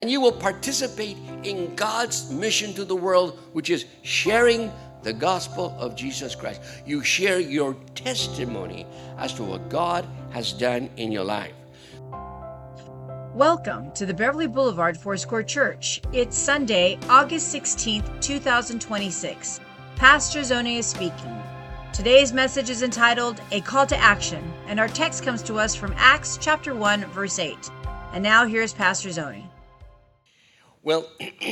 And you will participate in God's mission to the world, which is sharing the gospel of Jesus Christ. You share your testimony as to what God has done in your life. Welcome to the Beverly Boulevard Foursquare Church. It's Sunday, August 16th, 2026. Pastor Zoni is speaking. Today's message is entitled, A Call to Action, and our text comes to us from Acts chapter 1, verse 8. And now here's Pastor Zoni. Well,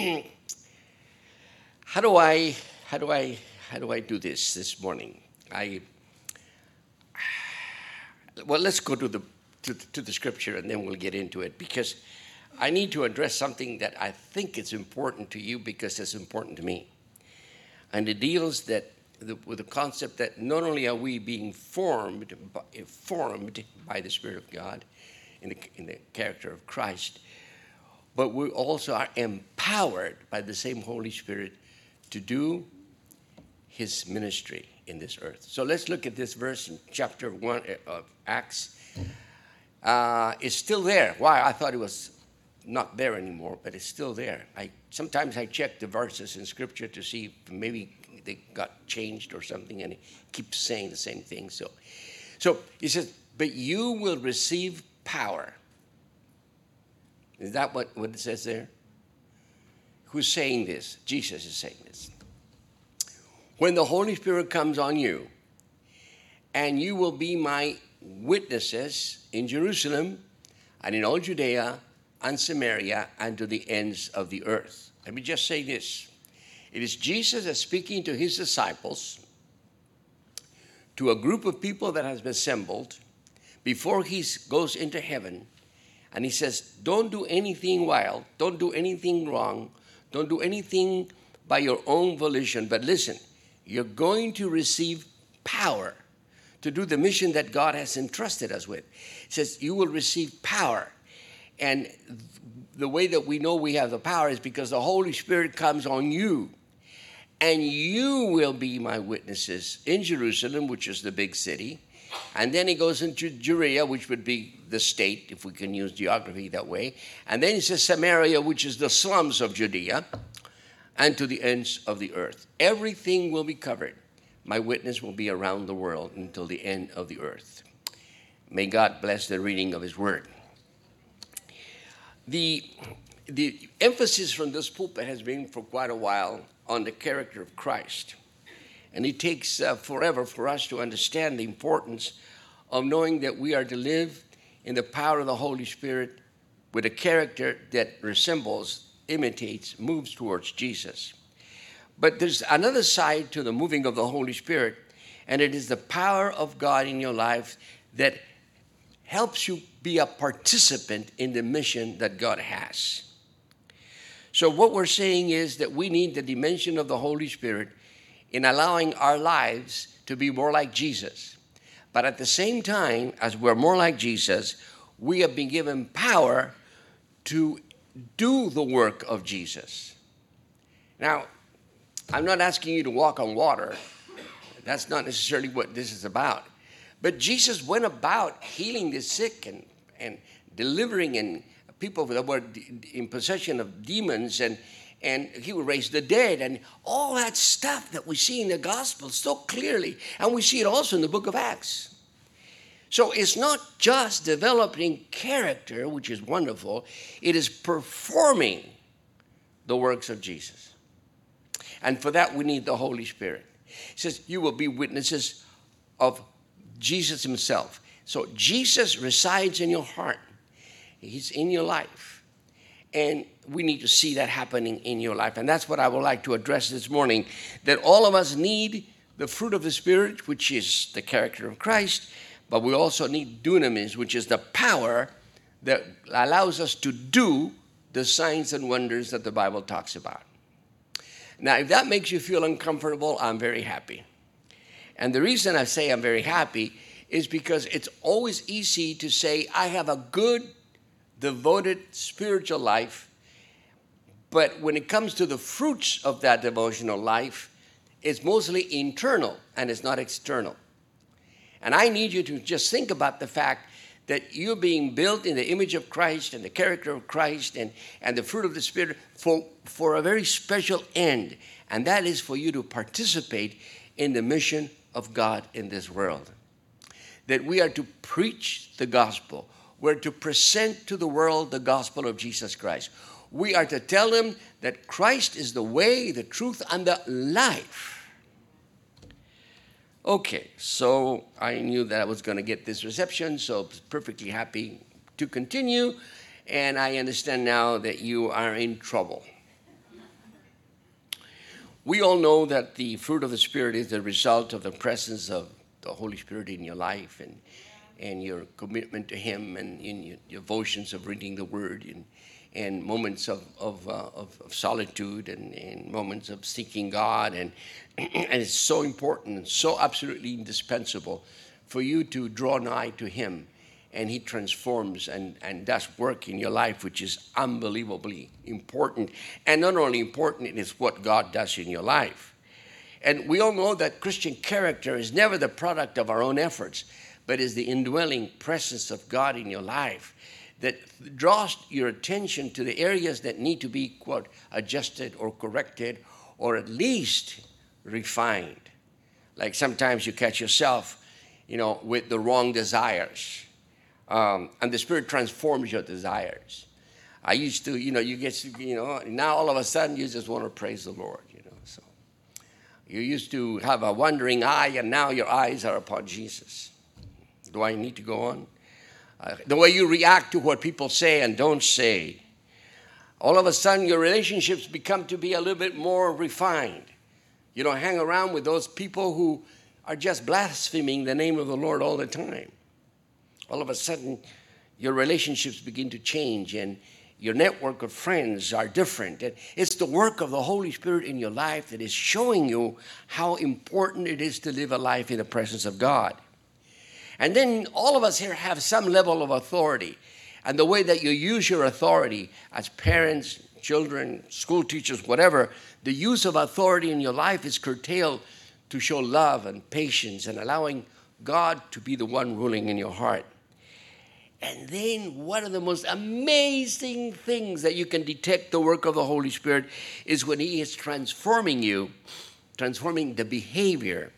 how do I do this morning? Let's go to the scripture and then we'll get into it, because I need to address something that I think is important to you because it's important to me. And it deals with the concept that not only are we being formed by the Spirit of God in the character of Christ, but we also are empowered by the same Holy Spirit to do His ministry in this earth. So let's look at this verse in chapter 1 of Acts. It's still there. Why? I thought it was not there anymore, but it's still there. Sometimes I check the verses in Scripture to see if maybe they got changed or something, and it keeps saying the same thing. So he says, but you will receive power. Is that what it says there? Who's saying this? Jesus is saying this. When the Holy Spirit comes on you, and you will be my witnesses in Jerusalem and in all Judea and Samaria and to the ends of the earth. Let me just say this. It is Jesus that's speaking to his disciples, to a group of people that has been assembled before he goes into heaven. And he says, don't do anything wild, don't do anything wrong, don't do anything by your own volition. But listen, you're going to receive power to do the mission that God has entrusted us with. It says, you will receive power. And the way that we know we have the power is because the Holy Spirit comes on you. And you will be my witnesses in Jerusalem, which is the big city. And then he goes into Judea, which would be the state, if we can use geography that way. And then he says Samaria, which is the slums of Judea, and to the ends of the earth. Everything will be covered. My witness will be around the world until the end of the earth. May God bless the reading of his word. The emphasis from this pulpit has been for quite a while on the character of Christ. And it takes forever for us to understand the importance of knowing that we are to live in the power of the Holy Spirit with a character that resembles, imitates, moves towards Jesus. But there's another side to the moving of the Holy Spirit, and it is the power of God in your life that helps you be a participant in the mission that God has. So what we're saying is that we need the dimension of the Holy Spirit in allowing our lives to be more like Jesus. But at the same time, as we're more like Jesus, we have been given power to do the work of Jesus. Now, I'm not asking you to walk on water. That's not necessarily what this is about. But Jesus went about healing the sick and delivering and people that were in possession of demons, and he would raise the dead, and all that stuff that we see in the gospel so clearly. And we see it also in the book of Acts. So it's not just developing character, which is wonderful. It is performing the works of Jesus. And for that, we need the Holy Spirit. It says, you will be witnesses of Jesus himself. So Jesus resides in your heart. He's in your life. And we need to see that happening in your life. And that's what I would like to address this morning, that all of us need the fruit of the Spirit, which is the character of Christ, but we also need dunamis, which is the power that allows us to do the signs and wonders that the Bible talks about. Now, if that makes you feel uncomfortable, I'm very happy. And the reason I say I'm very happy is because it's always easy to say, I have a good, devoted spiritual life, but when it comes to the fruits of that devotional life, it's mostly internal and it's not external. And I need you to just think about the fact that you're being built in the image of Christ and the character of Christ and the fruit of the Spirit for a very special end, and that is for you to participate in the mission of God in this world. That we are to preach the gospel. We're to present to the world the gospel of Jesus Christ. We are to tell them that Christ is the way, the truth, and the life. Okay, so I knew that I was going to get this reception, so I'm perfectly happy to continue. And I understand now that you are in trouble. We all know that the fruit of the Spirit is the result of the presence of the Holy Spirit in your life and your commitment to Him and in your devotions of reading the Word and moments of solitude and moments of seeking God. And it's so important and so absolutely indispensable for you to draw nigh to Him. And He transforms and does work in your life, which is unbelievably important. And not only important, it is what God does in your life. And we all know that Christian character is never the product of our own efforts, but is the indwelling presence of God in your life that draws your attention to the areas that need to be, quote, adjusted or corrected or at least refined. Like sometimes you catch yourself, with the wrong desires. And the Spirit transforms your desires. I used to, now all of a sudden you just want to praise the Lord, So you used to have a wandering eye, and now your eyes are upon Jesus. Do I need to go on? The way you react to what people say and don't say. All of a sudden your relationships become to be a little bit more refined. You don't hang around with those people who are just blaspheming the name of the Lord all the time. All of a sudden, your relationships begin to change and your network of friends are different. And it's the work of the Holy Spirit in your life that is showing you how important it is to live a life in the presence of God. And then all of us here have some level of authority. And the way that you use your authority as parents, children, school teachers, whatever, the use of authority in your life is curtailed to show love and patience and allowing God to be the one ruling in your heart. And then one of the most amazing things that you can detect the work of the Holy Spirit is when He is transforming you, transforming the behavior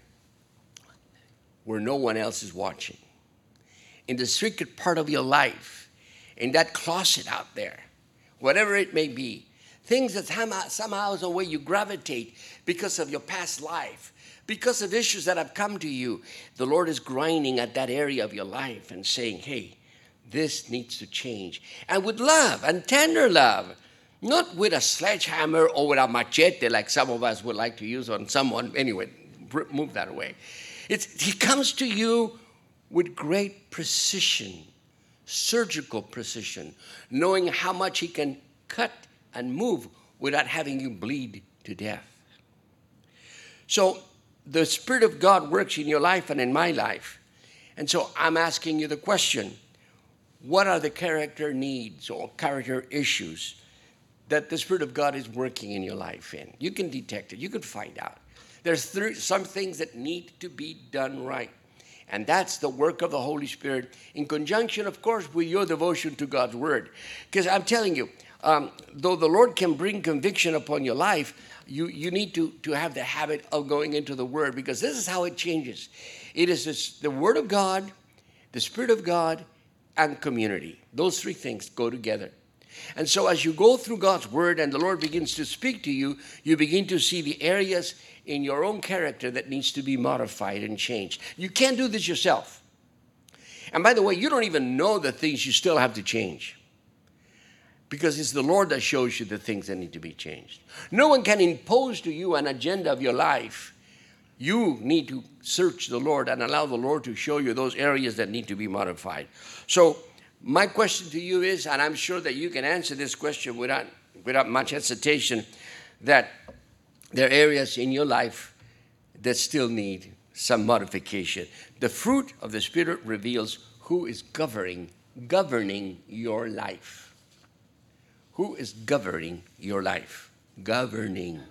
where no one else is watching. In the secret part of your life, in that closet out there, whatever it may be, things that somehow is the way you gravitate because of your past life, because of issues that have come to you. The Lord is grinding at that area of your life and saying, hey, this needs to change. And with love and tender love, not with a sledgehammer or with a machete like some of us would like to use on someone. Anyway, move that away. He comes to you with great precision, surgical precision, knowing how much He can cut and move without having you bleed to death. So the Spirit of God works in your life and in my life. And so I'm asking you the question, what are the character needs or character issues that the Spirit of God is working in your life in? You can detect it. You can find out. There's some things that need to be done right. And that's the work of the Holy Spirit in conjunction, of course, with your devotion to God's Word. Because I'm telling you, though the Lord can bring conviction upon your life, you need to have the habit of going into the Word, because this is how it changes. It is the Word of God, the Spirit of God, and community. Those three things go together. And so as you go through God's Word and the Lord begins to speak to you, you begin to see the areas in your own character that needs to be modified and changed. You can't do this yourself. And by the way, you don't even know the things you still have to change, because it's the Lord that shows you the things that need to be changed. No one can impose to you an agenda of your life. You need to search the Lord and allow the Lord to show you those areas that need to be modified. So my question to you is, and I'm sure that you can answer this question without much hesitation, that there are areas in your life that still need some modification. The fruit of the Spirit reveals who is governing your life. Who is governing your life? Governing.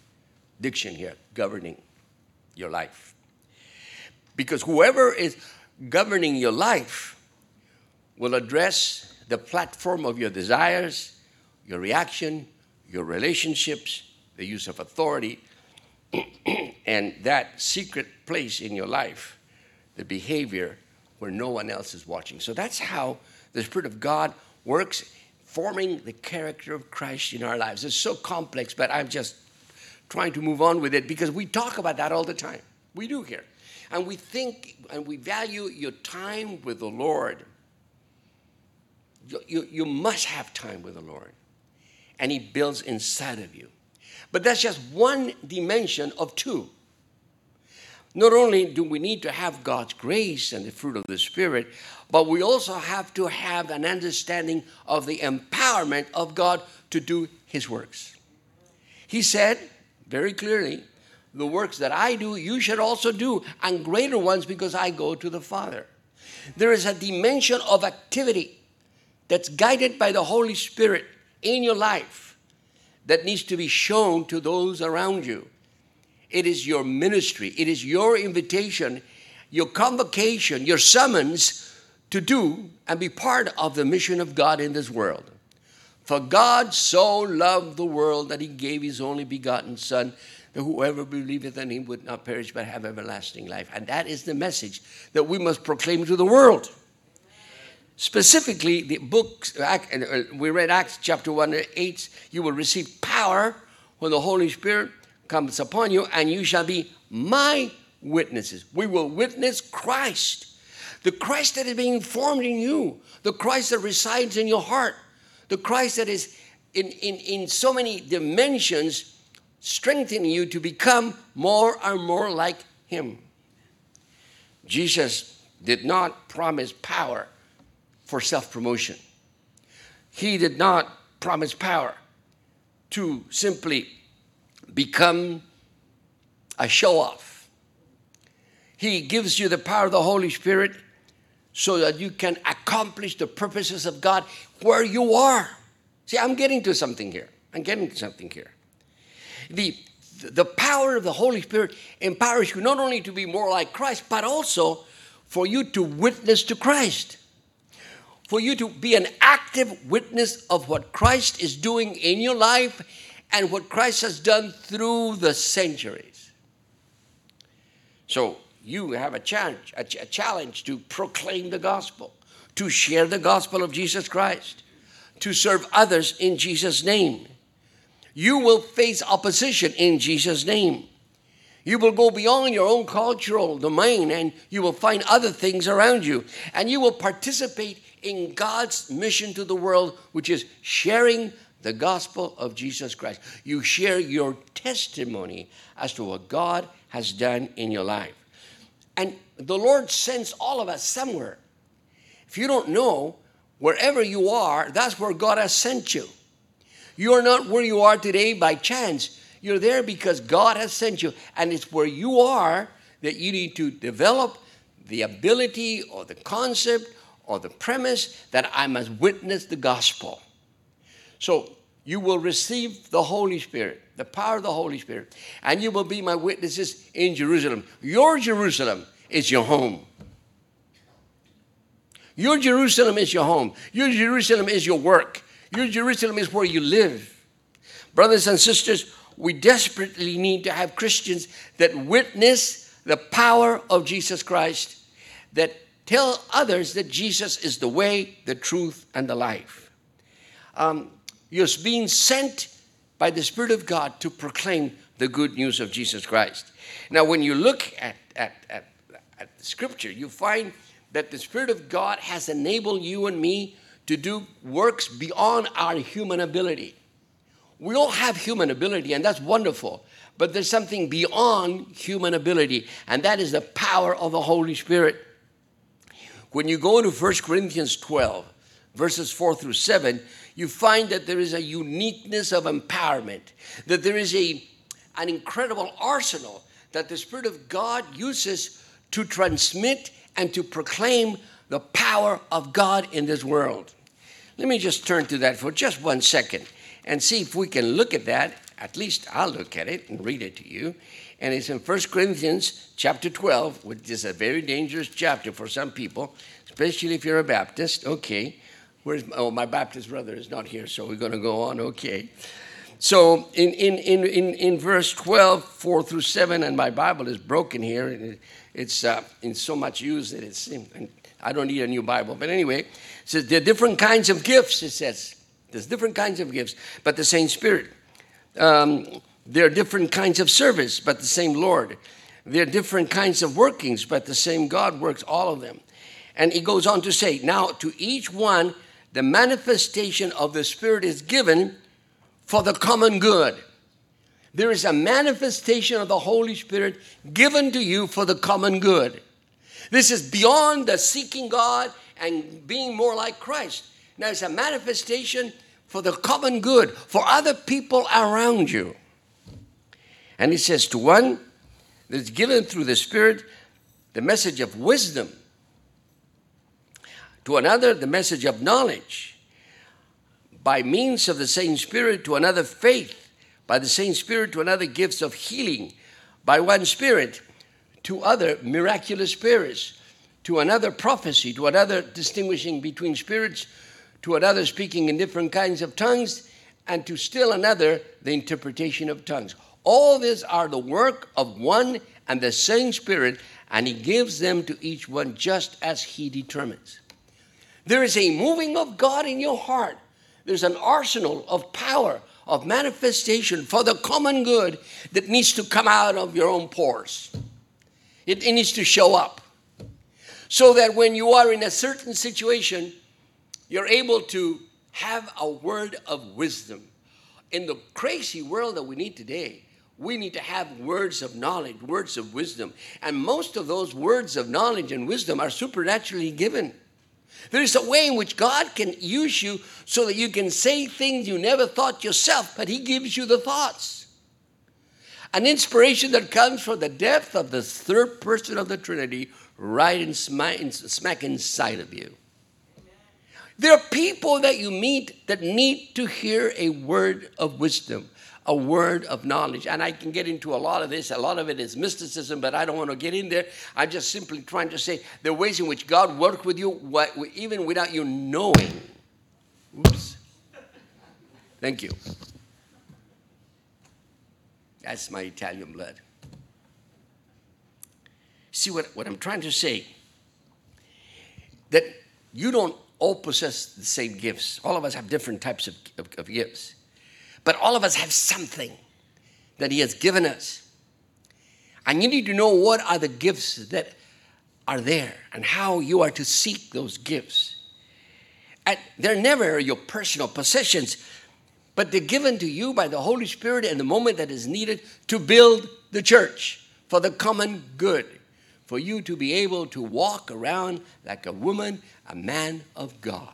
Diction here, governing your life. Because whoever is governing your life will address the platform of your desires, your reaction, your relationships, the use of authority, and that secret place in your life, the behavior where no one else is watching. So that's how the Spirit of God works, forming the character of Christ in our lives. It's so complex, but I'm just trying to move on with it because we talk about that all the time. We do here. And we think and we value your time with the Lord. You must have time with the Lord. And He builds inside of you. But that's just one dimension of two. Not only do we need to have God's grace and the fruit of the Spirit, but we also have to have an understanding of the empowerment of God to do His works. He said very clearly, the works that I do, you should also do, and greater ones because I go to the Father. There is a dimension of activity that's guided by the Holy Spirit in your life that needs to be shown to those around you. It is your ministry. It is your invitation, your convocation, your summons to do and be part of the mission of God in this world. For God so loved the world that He gave His only begotten Son, that whoever believeth in Him would not perish but have everlasting life. And that is the message that we must proclaim to the world. Specifically, the books, we read Acts chapter 1, 8, you will receive power when the Holy Spirit comes upon you, and you shall be my witnesses. We will witness Christ. The Christ that is being formed in you. The Christ that resides in your heart. The Christ that is in so many dimensions strengthening you to become more and more like Him. Jesus did not promise power for self-promotion. He did not promise power to simply become a show-off. He gives you the power of the Holy Spirit so that you can accomplish the purposes of God where you are. See, I'm getting to something here. The power of the Holy Spirit empowers you not only to be more like Christ, but also for you to witness to Christ. For you to be an active witness of what Christ is doing in your life and what Christ has done through the centuries. So you have a challenge to proclaim the gospel, to share the gospel of Jesus Christ, to serve others in Jesus' name. You will face opposition in Jesus' name. You will go beyond your own cultural domain and you will find other things around you. And you will participate in God's mission to the world, which is sharing the gospel of Jesus Christ. You share your testimony as to what God has done in your life. And the Lord sends all of us somewhere. If you don't know, wherever you are, that's where God has sent you. You are not where you are today by chance. You're there because God has sent you. And it's where you are that you need to develop the ability or the concept or the premise that I must witness the gospel. So you will receive the Holy Spirit, the power of the Holy Spirit, and you will be my witnesses in Jerusalem. Your Jerusalem is your home. Your Jerusalem is your home. Your Jerusalem is your work. Your Jerusalem is where you live. Brothers and sisters, we desperately need to have Christians that witness the power of Jesus Christ, that tell others that Jesus is the way, the truth, and the life. You're being sent by the Spirit of God to proclaim the good news of Jesus Christ. Now, when you look at Scripture, you find that the Spirit of God has enabled you and me to do works beyond our human ability. We all have human ability, and that's wonderful. But there's something beyond human ability, and that is the power of the Holy Spirit. When you go to 1 Corinthians 12, verses 4 through 7, you find that there is a uniqueness of empowerment, that there is an incredible arsenal that the Spirit of God uses to transmit and to proclaim the power of God in this world. Let me just turn to that for just 1 second and see if we can look at that At least I'll look at it and read it to you. And it's in 1 Corinthians chapter 12, which is a very dangerous chapter for some people, especially if you're a Baptist. Okay. My Baptist brother is not here, so we're going to go on. Okay. So in verse 12, 4 through 7, and my Bible is broken here. And it's in so much use that it's, I don't need a new Bible. But anyway, it says there are different kinds of gifts, it says. There's different kinds of gifts, but the same Spirit. There are different kinds of service, but the same Lord. There are different kinds of workings, but the same God works all of them. And he goes on to say, now to each one, the manifestation of the Spirit is given for the common good. There is a manifestation of the Holy Spirit given to you for the common good. This is beyond the seeking God and being more like Christ. Now it's a manifestation for the common good, for other people around you. And he says to one that's given through the Spirit the message of wisdom, to another the message of knowledge, by means of the same Spirit to another faith, by the same Spirit to another gifts of healing, by one Spirit to other miraculous spirits, to another prophecy, to another distinguishing between spirits, to another speaking in different kinds of tongues, and to still another the interpretation of tongues. All these are the work of one and the same Spirit, and he gives them to each one just as he determines. There is a moving of God in your heart. There's an arsenal of power, of manifestation for the common good that needs to come out of your own pores. It needs to show up. So that when you are in a certain situation, you're able to have a word of wisdom. In the crazy world that we need today, we need to have words of knowledge, words of wisdom. And most of those words of knowledge and wisdom are supernaturally given. There is a way in which God can use you so that you can say things you never thought yourself, but he gives you the thoughts. An inspiration that comes from the depth of the third person of the Trinity, right in smack inside of you. There are people that you meet that need to hear a word of wisdom, a word of knowledge. And I can get into a lot of this. A lot of it is mysticism, but I don't want to get in there. I'm just simply trying to say there are ways in which God works with you even without you knowing. Oops. Thank you. That's my Italian blood. See what I'm trying to say? That you don't all possess the same gifts. All of us have different types of gifts. But all of us have something that he has given us. And you need to know what are the gifts that are there and how you are to seek those gifts. And they're never your personal possessions, but they're given to you by the Holy Spirit in the moment that is needed to build the church for the common good, for you to be able to walk around like a woman, a man of God.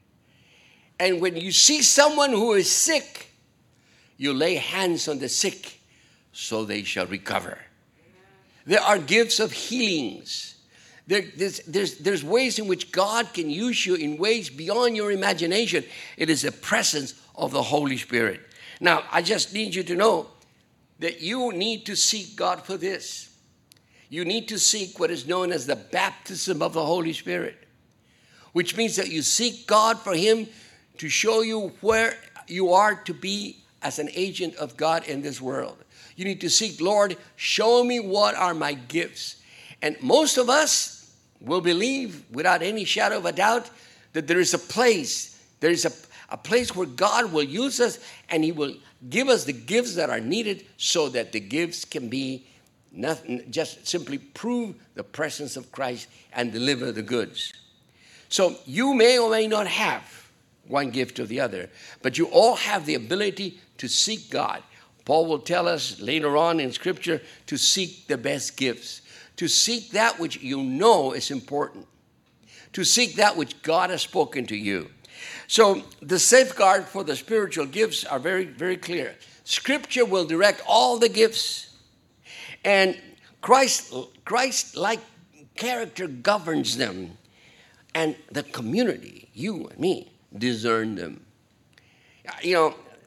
And when you see someone who is sick, you lay hands on the sick so they shall recover. There are gifts of healings. There's ways in which God can use you in ways beyond your imagination. It is the presence of the Holy Spirit. Now, I just need you to know that you need to seek God for this. You need to seek what is known as the baptism of the Holy Spirit, which means that you seek God for him to show you where you are to be as an agent of God in this world. You need to seek, Lord, show me what are my gifts. And most of us will believe without any shadow of a doubt that there is a place. There is a place where God will use us and he will give us the gifts that are needed so that the gifts can be nothing, just simply prove the presence of Christ and deliver the goods. So you may or may not have one gift or the other, but you all have the ability to seek God. Paul will tell us later on in Scripture to seek the best gifts, to seek that which you know is important, to seek that which God has spoken to you. So the safeguard for the spiritual gifts are very, very clear. Scripture will direct all the gifts, and Christ-like character governs them, and the community, you and me, discern them. You know,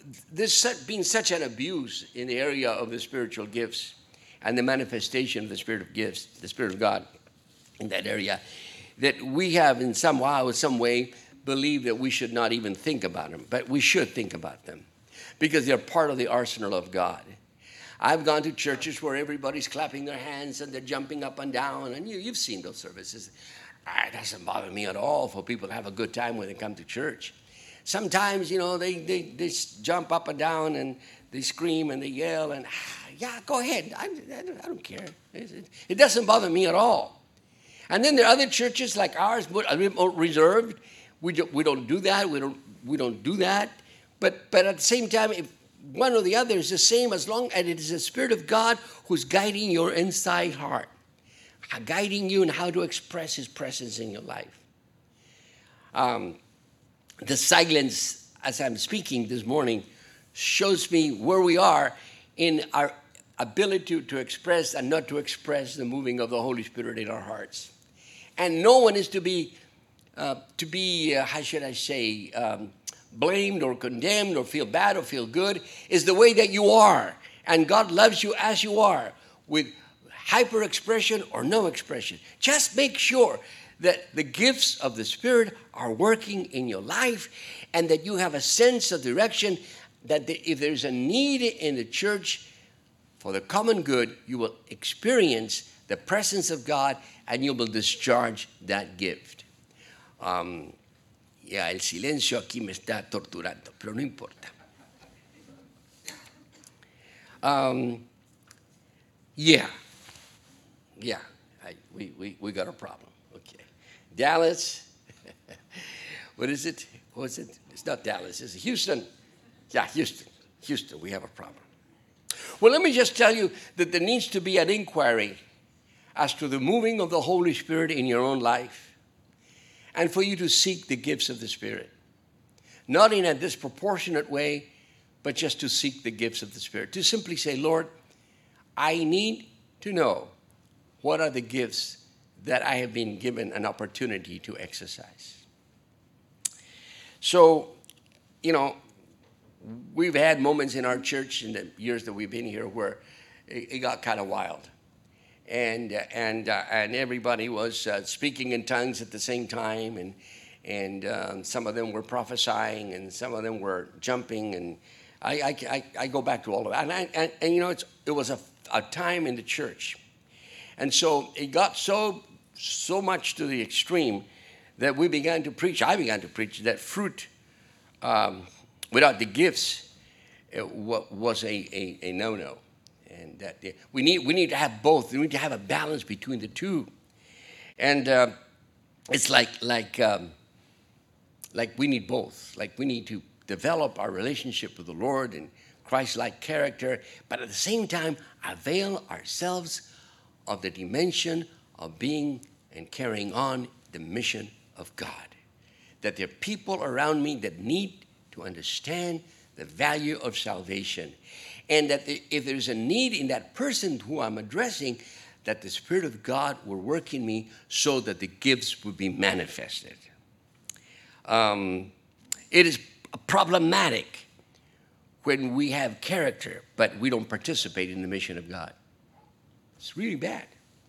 there's been such an abuse in the area of the spiritual gifts and the manifestation of the spirit of gifts, the Spirit of God in that area, that we have in some way believed that we should not even think about them, but we should think about them because they're part of the arsenal of God. I've gone to churches where everybody's clapping their hands and they're jumping up and down, and you've seen those services. It doesn't bother me at all for people to have a good time when they come to church. Sometimes, they jump up and down and they scream and they yell and, yeah, go ahead. I don't care. It doesn't bother me at all. And then there are other churches like ours, a bit more reserved. We don't do that. We don't do that. But at the same time, if one or the other is the same, as long as it is the Spirit of God who's guiding your inside heart, guiding you in how to express His presence in your life. The silence, as I'm speaking this morning, shows me where we are in our ability to express and not to express the moving of the Holy Spirit in our hearts. And no one is to be how should I say, blamed or condemned or feel bad or feel good. Is the way that you are. And God loves you as you are, with hyper expression or no expression. Just make sure that the gifts of the Spirit are working in your life and that you have a sense of direction, that if there's a need in the church for the common good, you will experience the presence of God and you will discharge that gift. El silencio aquí me está torturando, pero no importa. We got a problem. Okay. Dallas, what is it? What's it? It's not Dallas, it's Houston. Yeah, Houston, we have a problem. Well, let me just tell you that there needs to be an inquiry as to the moving of the Holy Spirit in your own life, and for you to seek the gifts of the Spirit. Not in a disproportionate way, but just to seek the gifts of the Spirit. To simply say, Lord, I need to know what are the gifts that I have been given an opportunity to exercise. So, we've had moments in our church in the years that we've been here where it got kind of wild. And everybody was speaking in tongues at the same time, and some of them were prophesying, and some of them were jumping, and I go back to all of that. And it was a time in the church. And so it got so much to the extreme that I began to preach that fruit without the gifts was a no-no. And that we need to have both. We need to have a balance between the two. And it's like we need both. Like we need to develop our relationship with the Lord and Christ-like character, but at the same time avail ourselves of the dimension of being and carrying on the mission of God. That there are people around me that need to understand the value of salvation. And that if there's a need in that person who I'm addressing, that the Spirit of God will work in me so that the gifts will be manifested. It is problematic when we have character, but we don't participate in the mission of God. It's really bad.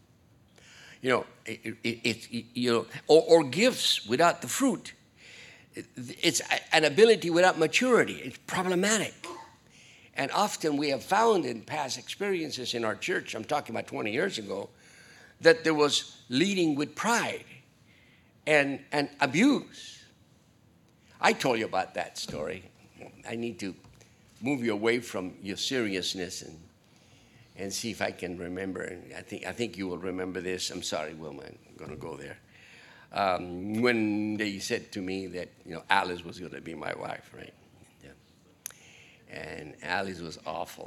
Or gifts without the fruit. It's an ability without maturity. It's problematic. And often we have found in past experiences in our church, I'm talking about 20 years ago, that there was leading with pride and abuse. I told you about that story. I need to move you away from your seriousness and see if I can remember. I think you will remember this. I'm sorry, Wilma, I'm going to go there. When they said to me that Alice was going to be my wife, right? Yeah. And Alice was awful.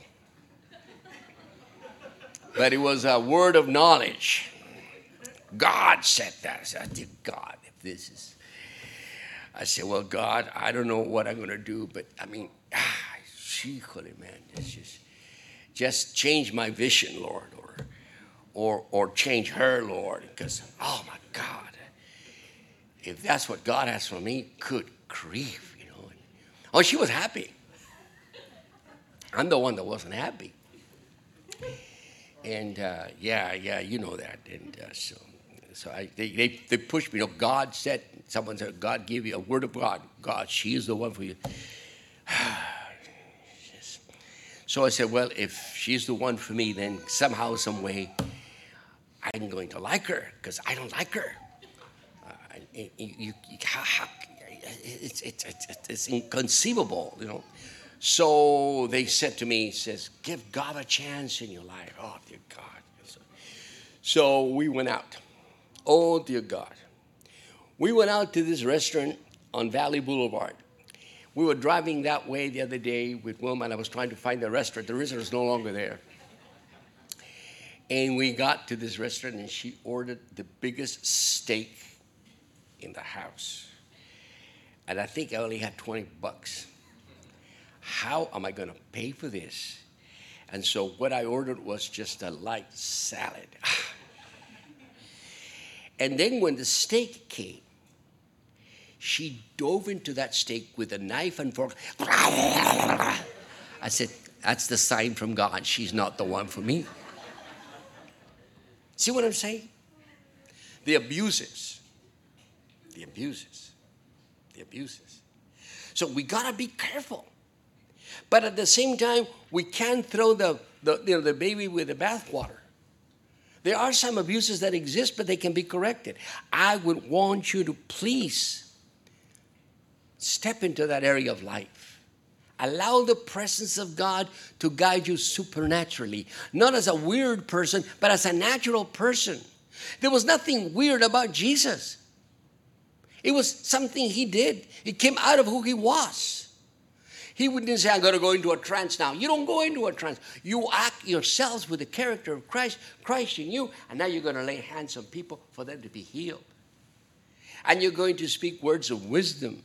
But it was a word of knowledge. God said that. I said, dear God, if this is... I said, well, God, I don't know what I'm going to do, but man, just change my vision, Lord, or change her, Lord, because, oh, my God, if that's what God has for me, good grief, Oh, she was happy. I'm the one that wasn't happy. And you know that. And they pushed me. God said, someone said, God gave you a word of God. God, she is the one for you. So I said, well, if she's the one for me, then somehow, some way, I'm going to like her, because I don't like her. It's inconceivable, you know. So they said to me, says, give God a chance in your life. Oh, dear God. So we went out. Oh, dear God. We went out to this restaurant on Valley Boulevard. We were driving that way the other day with Wilma, and I was trying to find the restaurant. The restaurant is no longer there. And we got to this restaurant, and she ordered the biggest steak in the house. And I think I only had $20. How am I going to pay for this? And so what I ordered was just a light salad. And then when the steak came, she dove into that steak with a knife and fork. I said, that's the sign from God. She's not the one for me. See what I'm saying? The abuses. So we got to be careful. But at the same time, we can't throw the baby with the bathwater. There are some abuses that exist, but they can be corrected. I would want you to please step into that area of life. Allow the presence of God to guide you supernaturally, not as a weird person, but as a natural person. There was nothing weird about Jesus. It was something he did. It came out of who he was. He wouldn't say, I'm going to go into a trance now. You don't go into a trance. You act yourselves with the character of Christ, Christ in you, and now you're going to lay hands on people for them to be healed. And you're going to speak words of wisdom,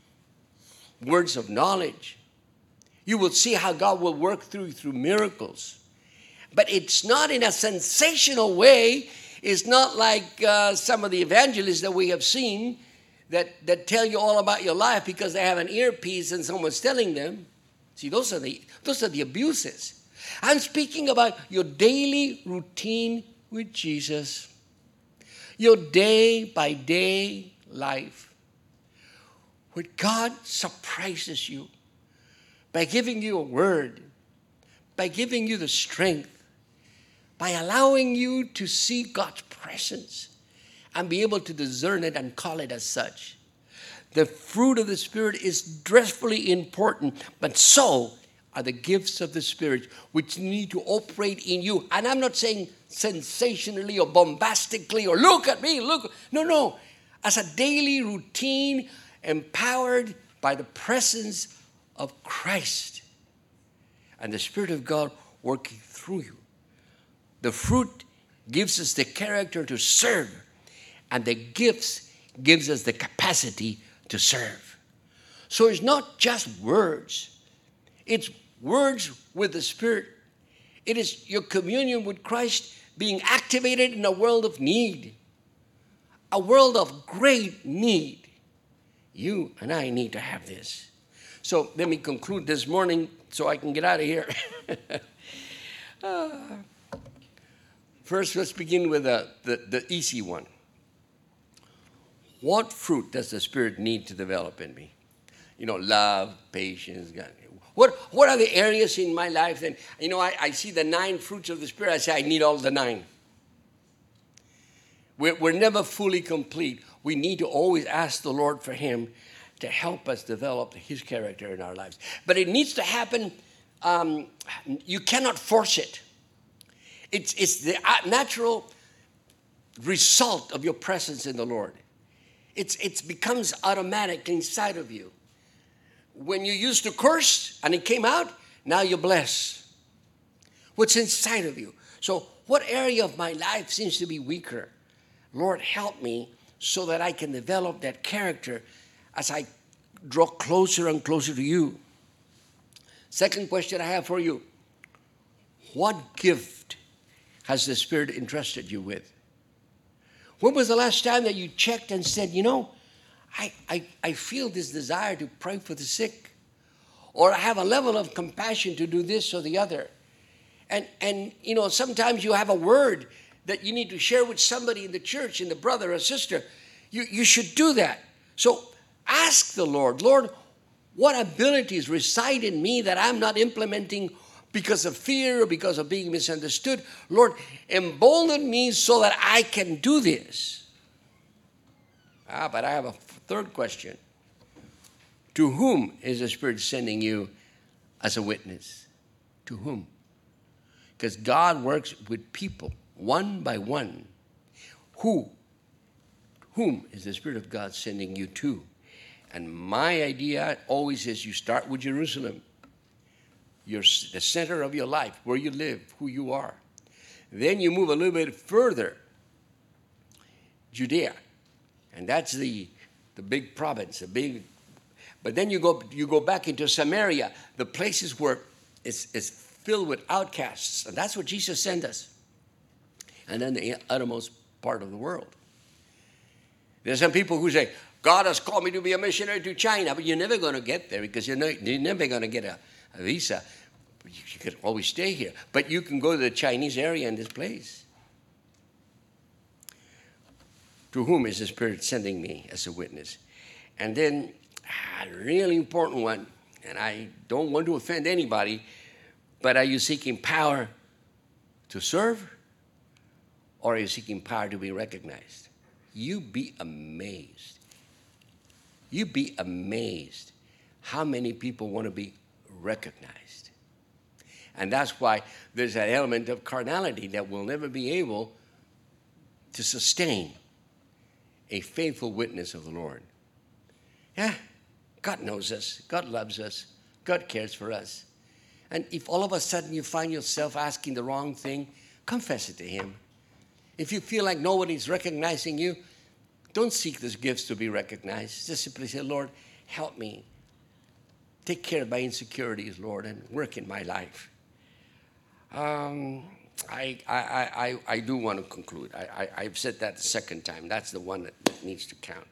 words of knowledge. You will see how God will work through miracles. But it's not in a sensational way. It's not like some of the evangelists that we have seen that tell you all about your life because they have an earpiece and someone's telling them. See, those are the abuses. I'm speaking about your daily routine with Jesus, your day-by-day life, where God surprises you by giving you a word, by giving you the strength, by allowing you to see God's presence and be able to discern it and call it as such. The fruit of the Spirit is dreadfully important, but so are the gifts of the Spirit, which need to operate in you. And I'm not saying sensationally or bombastically or look at me, look. No. As a daily routine, empowered by the presence of Christ and the Spirit of God working through you. The fruit gives us the character to serve, and the gifts gives us the capacity to serve. So it's not just words. It's words with the Spirit. It is your communion with Christ being activated in a world of need, a world of great need. You and I need to have this. So let me conclude this morning so I can get out of here. First, let's begin with the easy one. What fruit does the Spirit need to develop in me? Love, patience. God. What are the areas in my life that, I see the 9 fruits of the Spirit. I say, I need all the 9. We're never fully complete. We need to always ask the Lord for Him to help us develop His character in our lives. But it needs to happen. You cannot force it. It's the natural result of your presence in the Lord. It becomes automatic inside of you. When you used to curse and it came out, now you're blessed. What's inside of you? So what area of my life seems to be weaker? Lord, help me so that I can develop that character as I draw closer and closer to you. Second question I have for you. What gift has the Spirit entrusted you with? When was the last time that you checked and said, I feel this desire to pray for the sick? or have a level of compassion to do this or the other. And sometimes you have a word that you need to share with somebody in the church, in the brother or sister. You should do that. So ask the Lord, Lord, what abilities reside in me that I'm not implementing because of fear or because of being misunderstood? Lord, embolden me so that I can do this. But I have a third question. To whom is the Spirit sending you as a witness? To whom? Because God works with people, one by one. Whom is the Spirit of God sending you to? And my idea always is you start with Jerusalem. The center of your life, where you live, who you are. Then you move a little bit further, Judea. And that's the big province, but then you go back into Samaria, the places where it's filled with outcasts. And that's what Jesus sent us. And then the uttermost part of the world. There's some people who say, God has called me to be a missionary to China, but you're never going to get there because you're never going to get a visa. You could always stay here. But you can go to the Chinese area in this place. To whom is the Spirit sending me as a witness? And then a really important one, and I don't want to offend anybody, but are you seeking power to serve, or are you seeking power to be recognized? You'd be amazed. You'd be amazed how many people want to be recognized. And that's why there's that element of carnality that will never be able to sustain a faithful witness of the Lord. Yeah, God knows us. God loves us. God cares for us. And if all of a sudden you find yourself asking the wrong thing, confess it to Him. If you feel like nobody's recognizing you, don't seek those gifts to be recognized. Just simply say, Lord, help me. Take care of my insecurities, Lord, and work in my life. I do want to conclude. I've said that the second time. That's the one that needs to count.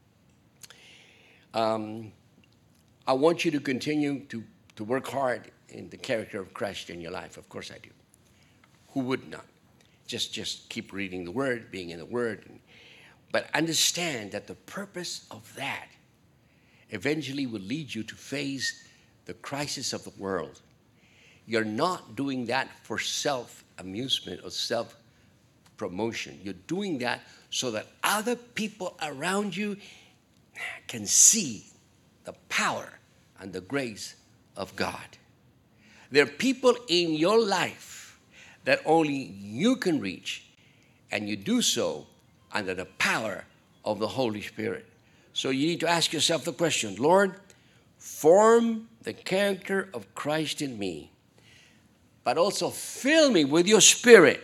I want you to continue to work hard in the character of Christ in your life. Of course I do. Who would not? Just keep reading the Word, being in the Word. But understand that the purpose of that eventually will lead you to face the crisis of the world. You're not doing that for self-amusement or self-promotion. You're doing that so that other people around you can see the power and the grace of God. There are people in your life that only you can reach, and you do so under the power of the Holy Spirit. So you need to ask yourself the question, Lord, form the character of Christ in me, but also fill me with your Spirit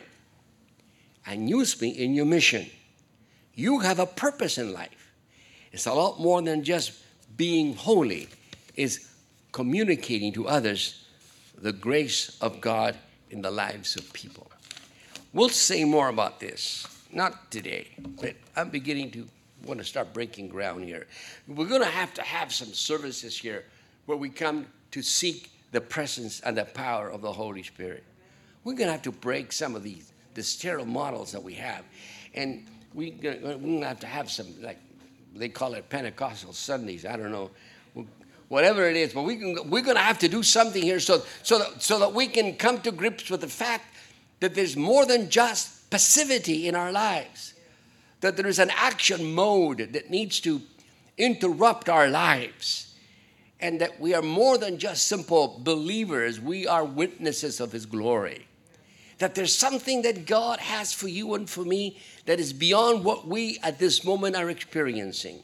and use me in your mission. You have a purpose in life. It's a lot more than just being holy. It's communicating to others the grace of God in the lives of people. We'll say more about this, not today, but I'm beginning to want to start breaking ground here. We're going to have some services here where we come to seek the presence and the power of the Holy Spirit. We're going to have to break some of the sterile models that we have. And we're going to have some, like they call it Pentecostal Sundays. I don't know. Whatever it is, but we're going to have to do something here so that we can come to grips with the fact that there's more than just passivity in our lives, that there is an action mode that needs to interrupt our lives, and that we are more than just simple believers. We are witnesses of His glory, that there's something that God has for you and for me that is beyond what we at this moment are experiencing.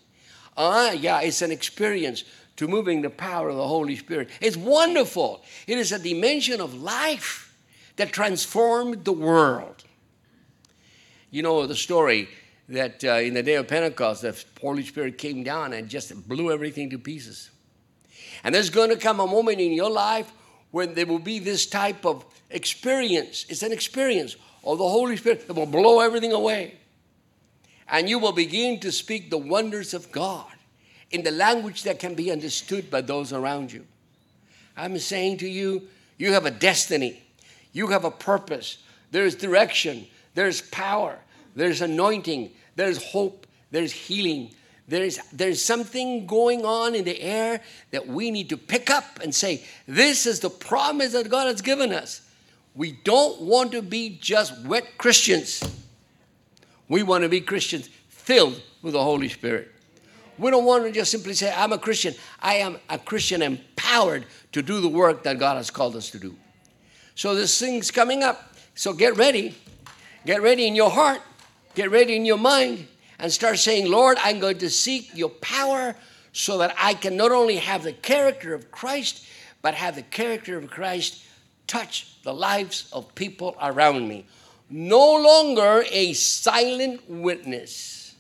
It's an experience to moving the power of the Holy Spirit. It's wonderful. It is a dimension of life that transformed the world. You know the story that in the day of Pentecost, the Holy Spirit came down and just blew everything to pieces. And there's going to come a moment in your life when there will be this type of experience. It's an experience of the Holy Spirit that will blow everything away. And you will begin to speak the wonders of God in the language that can be understood by those around you. I'm saying to you, you have a destiny. You have a purpose. There's direction. There's power. There's anointing. There's hope. There's healing. There's something going on in the air that we need to pick up and say, this is the promise that God has given us. We don't want to be just wet Christians. We want to be Christians filled with the Holy Spirit. We don't want to just simply say, I'm a Christian. I am a Christian empowered to do the work that God has called us to do. So this thing's coming up. So get ready. Get ready in your heart. Get ready in your mind. And start saying, Lord, I'm going to seek your power so that I can not only have the character of Christ, but have the character of Christ touch the lives of people around me. No longer a silent witness.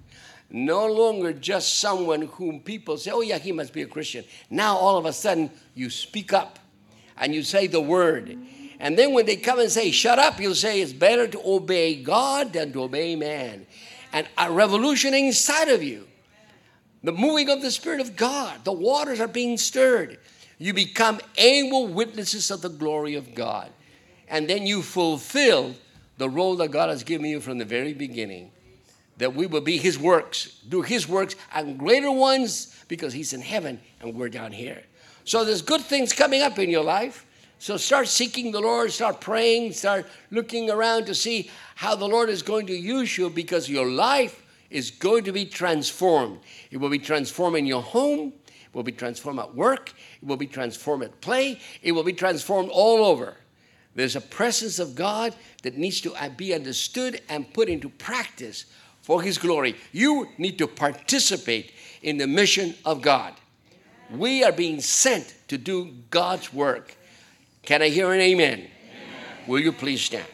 No longer just someone whom people say, oh yeah, he must be a Christian. Now all of a sudden you speak up and you say the word. And then when they come and say, shut up, you'll say it's better to obey God than to obey man. And a revolution inside of you. The moving of the Spirit of God. The waters are being stirred. You become able witnesses of the glory of God. And then you fulfill the role that God has given you from the very beginning. That we will be his works. Do his works and greater ones because he's in heaven and we're down here. So there's good things coming up in your life. So start seeking the Lord, start praying, start looking around to see how the Lord is going to use you because your life is going to be transformed. It will be transformed in your home. It will be transformed at work. It will be transformed at play. It will be transformed all over. There's a presence of God that needs to be understood and put into practice for his glory. You need to participate in the mission of God. We are being sent to do God's work. Can I hear an amen? Amen. Will you please stand?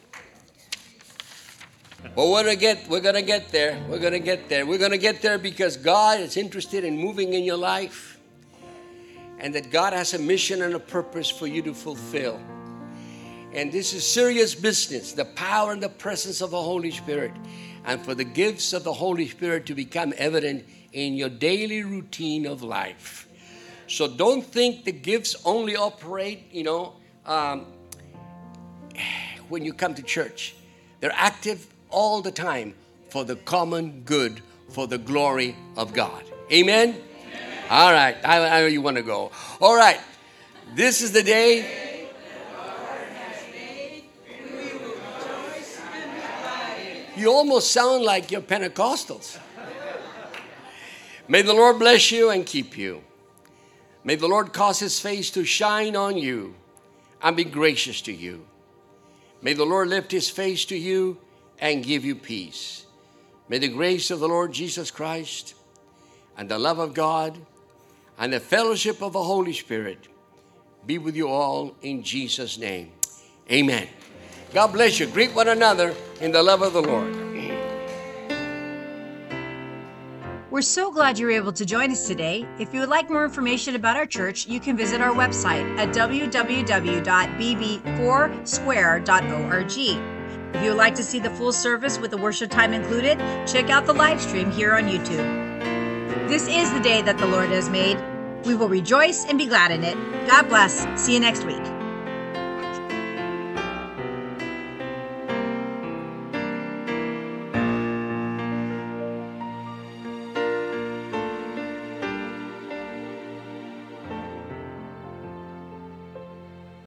Well, we're going to get there. We're going to get there. We're going to get there because God is interested in moving in your life and that God has a mission and a purpose for you to fulfill. And this is serious business, the power and the presence of the Holy Spirit, and for the gifts of the Holy Spirit to become evident in your daily routine of life. So don't think the gifts only operate, when you come to church. They're active all the time for the common good, for the glory of God. Amen? Amen. All right. I know you want to go. All right. This is the day. You almost sound like you're Pentecostals. May the Lord bless you and keep you. May the Lord cause his face to shine on you and be gracious to you. May the Lord lift his face to you and give you peace. May the grace of the Lord Jesus Christ and the love of God and the fellowship of the Holy Spirit be with you all in Jesus' name. Amen. God bless you. Greet one another in the love of the Lord. We're so glad you were able to join us today. If you would like more information about our church, you can visit our website at www.bb4square.org. If you would like to see the full service with the worship time included, check out the live stream here on YouTube. This is the day that the Lord has made. We will rejoice and be glad in it. God bless. See you next week.